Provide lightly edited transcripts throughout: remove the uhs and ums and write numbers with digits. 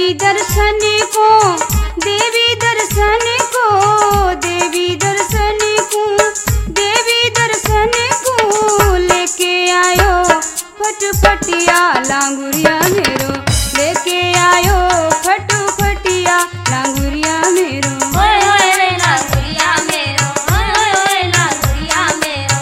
दर्शन को, देवी दर्शन को, देवी दर्शन को, देवी दर्शन को लेके आयो फटफटिया लांगुरिया मेरो, लेके आयो फटफटिया लांगुरिया मेरो। ओए ओए रे लांगुरिया मेरो, ओए ओए ओए लांगुरिया मेरो।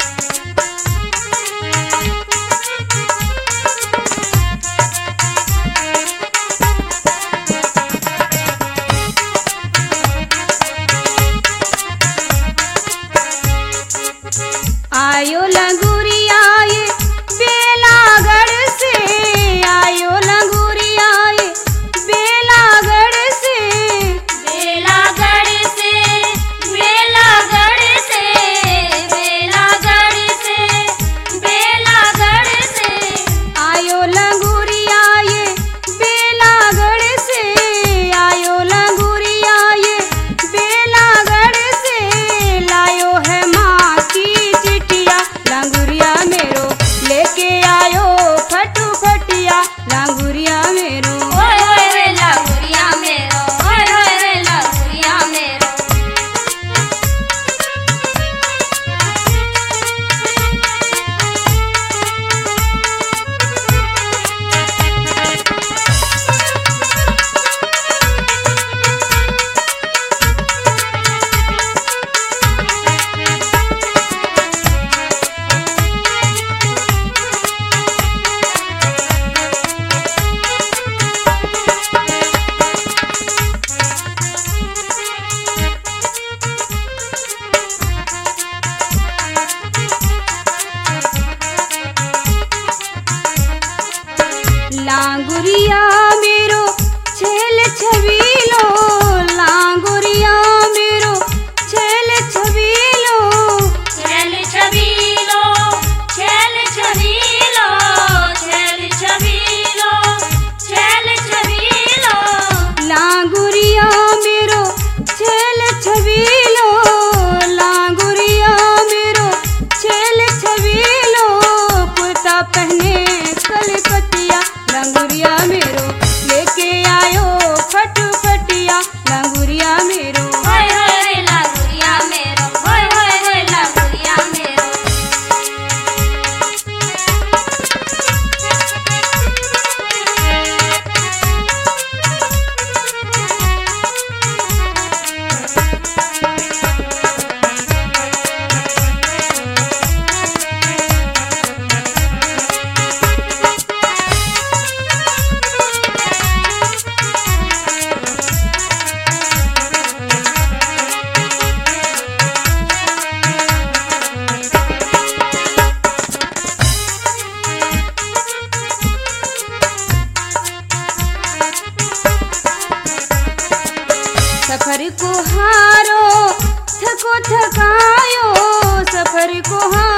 आयो लंगुरिया ये बेलागढ़ से, आयो लंगुरिया ये बेलागढ़ से, बेलागढ़ से, बेलागढ़ से, बेलागढ़ से, बेलागढ़ से। आयो लंगुरिया ये बेलागढ़ से, आयो लंगुरिया ये बेलागढ़ से। लायो है माँ की चिट्ठिया लांगुरिया मेरो, लेके आयो फटफटिया लांगुरिया मेरो। ओए ओए रे लांगुरिया मेरो, ओए ओए रे लांगुरिया मेरो। लांगुरिया मेरो छेल छबीलो, लांगुरिया मेरो छेल छबीलो, छेल छबीलो, छेल छबीलो, छेल छबीलो, छेल छबीलो। लांगुरिया मेरो छेल छबीलो, लांगुरिया मेरो छेल छबीलो। कुर्ता पहने कलकतिया लांगुरिया मेरो, लेके आयो फटफटिया लांगुरिया मेरो। ओए ओए रे लांगुरिया मेरो, ओए ओए रे लांगुरिया मेरो। सफर को हारो थको थकायो, सफर को हारो